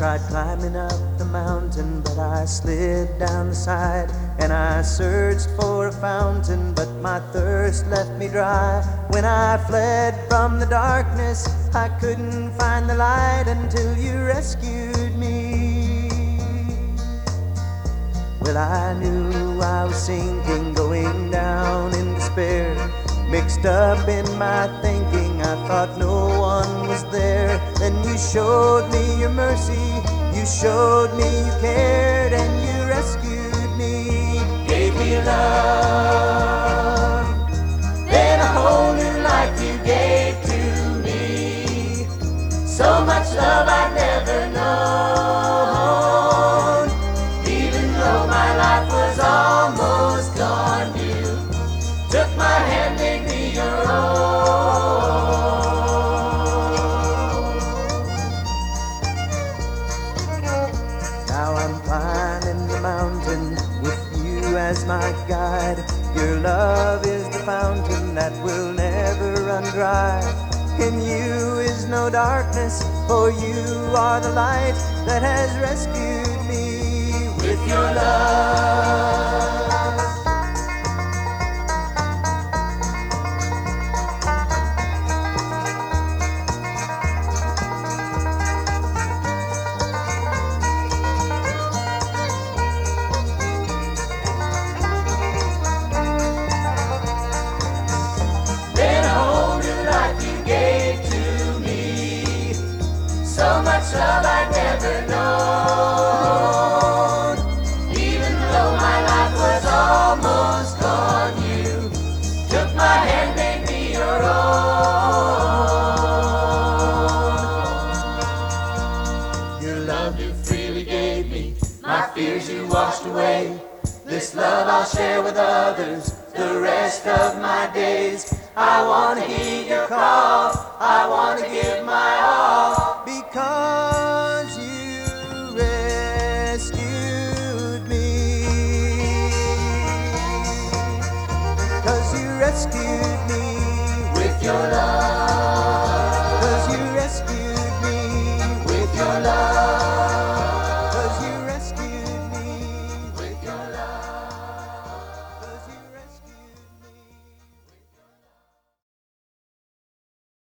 tried climbing up the mountain, but I slid down the side. And I searched for a fountain, but my thirst left me dry. When I fled from the darkness, I couldn't find the light until you rescued me. Well, I knew I was sinking, going down in despair. Mixed up in my thinking, I thought no one was there. Then you showed me your mercy, you showed me you cared, and you rescued me, gave me love. Then a whole new life you gave to me, so much love I'd never known. Even though my life was almost gone, you took my hand, made me your own. Now I'm climbing the mountain with you as my guide. Your love is the fountain that will never run dry. In you is no darkness, for you are the light that has rescued me with your love. So much love I'd never known. Even though my life was almost gone, you took my hand, made me your own. Your love you freely gave me, my fears you washed away. This love I'll share with others the rest of my days. I want to heed your call, I want to give my all, because you rescued me. 'Cause you rescued me with your love. 'Cause you rescued me with your love.